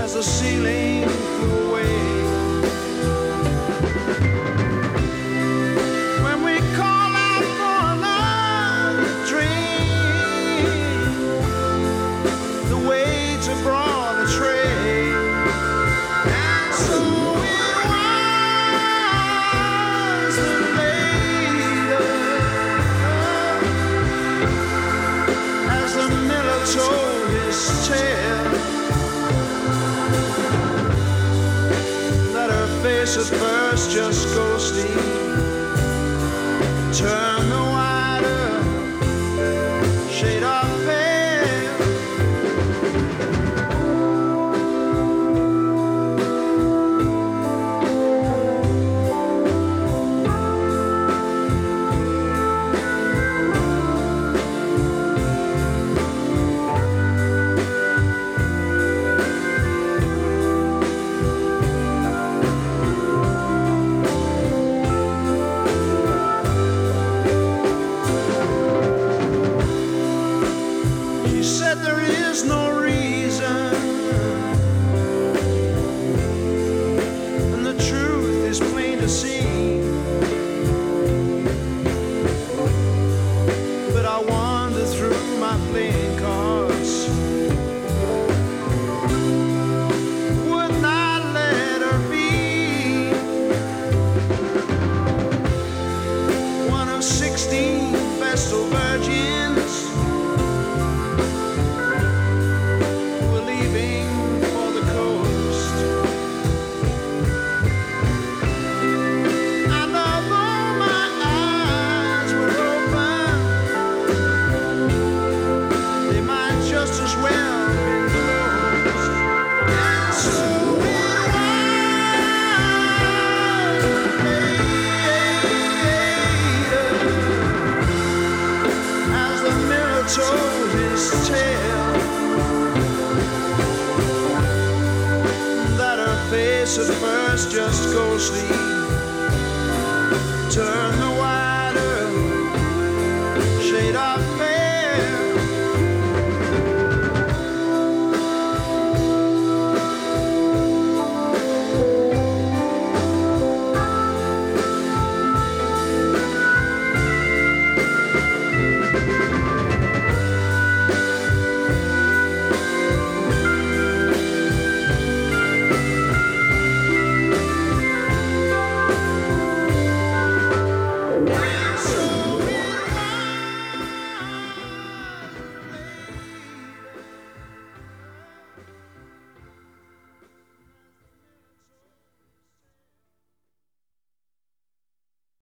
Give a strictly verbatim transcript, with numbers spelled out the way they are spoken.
as the ceiling flew away. When we call out for another drink, the waits have brought a tray, and so it was that later, as the miller told his tale, that her face at first just ghostly turned the wider shade of pale. She said there is no reason, and the truth is plain to see. But I wander through my playing cards, would not let her be one of sixteen vestal virgins who were leaving for the coast. And although my eyes were open, they might just as well be closed. And so it was later, as the mirror told his tale, that her face at first just ghostly turned the